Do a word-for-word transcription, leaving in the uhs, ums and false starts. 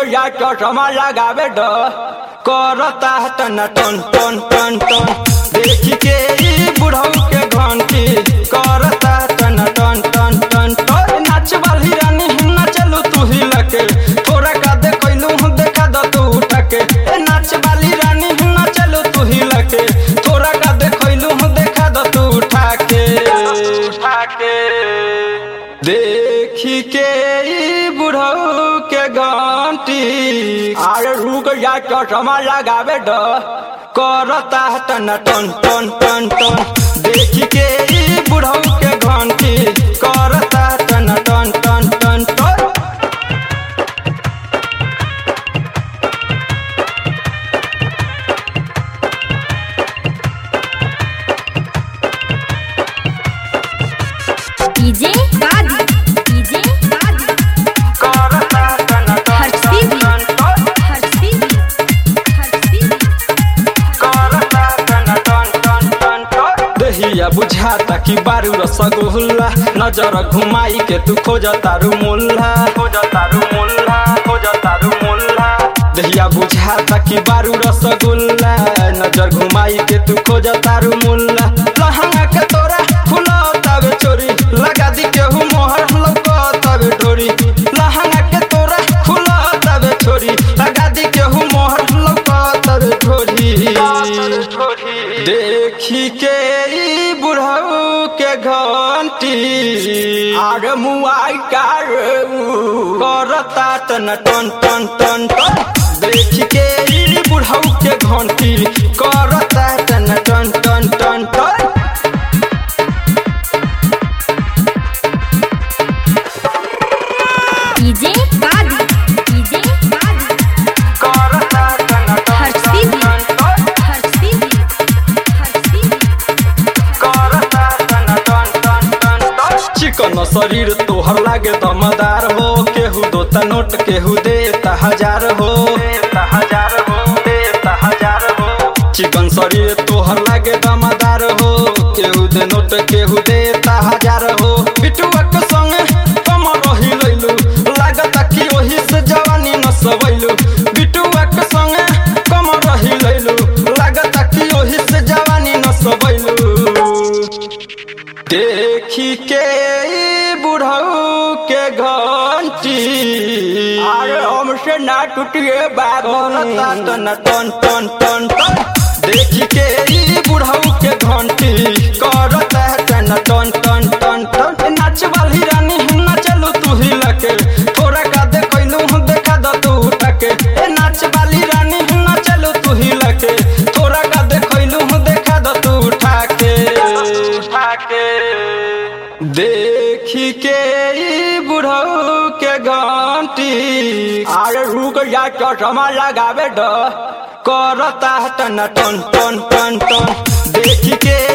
या चश्मा लगावे ड करता टन टन टन टन टन देख के ई बुढ़ऊ के घंटी करता टन टन टन टन टन नाच वाली रानी न चलू तू ही लके थोड़ा का दे कोइलू देखा द तू उठके नाच वाली रानी न चलू तू ही लके थोड़ा का दे कोइलू देखा द तू उठाके उठाके देखी के ई बुढ़ऊ के घंटी आरे रुक या चश्मा लगावे ड करता टन टन टन टन टन देख के ई बुढ़ऊ के घंटी करता टन टन टन टन टन डीजे गादी डीजे गादी करता टन हर टन सीधी टन टन हर सीधी हर सीधी करता टन टन टन टन टन दहिया बुझाता कि बारू रसगुल्ला नजर घुमाई के तू खोज तारू मुल्ला खोज तारू मुल्ला खोज तारू मुल्ला दहिया बुझाता कि बारू रसगुल्ला नजर घुमाई के तू खोज तारू मुल्ला लहंगा के तोरा फुला तब चोरी लगा दी केहू मोहर लौका तब ढोरी लहंगा के तोरा फुला तब छोरी लगा दी केहू मोहर लौका तब ढोरी देखी के ई बुढ़ऊ के घंटी आगे मुआई करता टन टन टन टन टन देख के ई बुढ़ऊ के घंटी करता टन टन टन टन टन डीजे गादी डीजे गादी करता टन हर टन सीधी टन टन हर सीधी हर सीधी करता टन टन टन टन टन चिकन शरीर तोहर लागे दमदार हो केहू दोता नोट केहू देता हजार हो देता हजार हो देता हजार हो चिकन शरीर तोहर लागे दमदार हो केहू दे नोट केहू देता हजार हो बिटुआ के संगे कम रही लैलू लागत कि ओही से जवानी न सबैलू बिटुआ के संगे कम रही लैलू लागत कि ओही से जवानी न सबैलू देखी के ई बुढ़ऊ के घंटी अरे हमसे ना टूटिए बात टन टन टन टन टन देखी के ई बुढ़ऊ के घंटी करता टन टन टन टन टन नाच वाली रानी न चलू तू ही लके थोड़ा का दे कोइलू देखा द तू उठके नाच वाली रानी न चलू तू ही लके थोड़ा का दे कोइलू देखा द तू उठाके उठाके देखी के ई बुढ़ऊ के घंटी आरे रुक या चश्मा लगावे ड करता टन टन टन टन टन देख के